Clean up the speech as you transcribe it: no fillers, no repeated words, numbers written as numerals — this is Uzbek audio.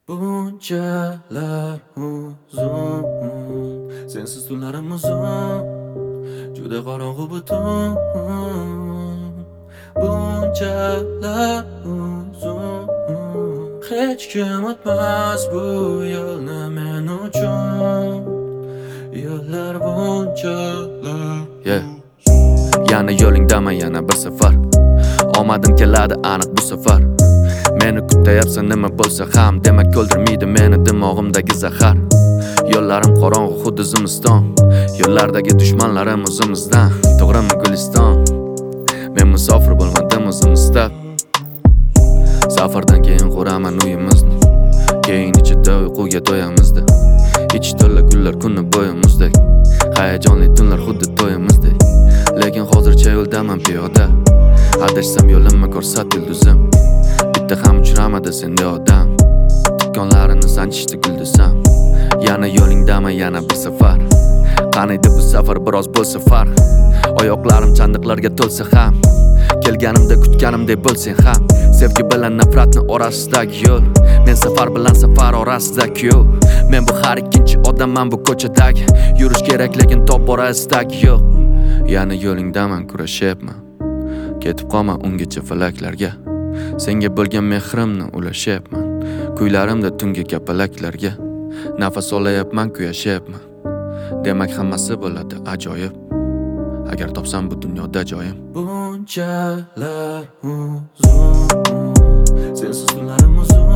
Bunchalar uzun, sensiz tunlarim uzun, juda qorong'u butun. Bunchalar uzun, hech kim o'tmas bu yo'lni men uchun. Yo'llar bunchalar yana yo'lingdaman, yana bir safar omadim keladi aniq bu safar. Meni kutayapsan nima bo'lsa ham, demak o'ldirmaydi meni dimog'imdagi zahar. Yo'llarim qorong'u xuddi zimiston, yo'llardagi dushmanlarim o'zimizdan. To'g'rimi Guliston? Men musofir bo'lmadim o'zim istab. Safardan keyin quraman uyimizni, keyin ichida uyquga to'yamizda. Ich to'la gullar kuni bo'yi muzdek, hayajonli tunlar xuddi to'yimizdek. Lekin hozircha yo'ldaman piyoda, adashsam yo'limni ko'rsat yulduzim. Bitta ham uchramadi senda odam, tikkonlarini sanchishdi guldusam. Yana yo'lingdaman, yana bir safar. Qaniydi bu safar biroz bo'lsa farq. Oyoqlarim chandiqlarga to'lsa ham, kelganimda kutganimdek bo'lsang ham. Sevgi bilan nafratni orasidagi yo'l, men safar bilan safar orasidagi yo'l. Men bu har ikkinchi odamman bu ko'chadagi, yurish kerak lekin top bora istagi yo'q. Yana yo'lingdaman, kurashyapman, ketib qolma ungacha falaklarga. Senga bo'lgan mehrimni ulashyapman, kuylarimda tungi kapalaklarga. Nafas olayapman, kuyashyapman, demak hammasi bo'ladi ajoyib, agar topsam bu dunyoda joyim. Bunchalar uzun, sensiz tunlarim uzun.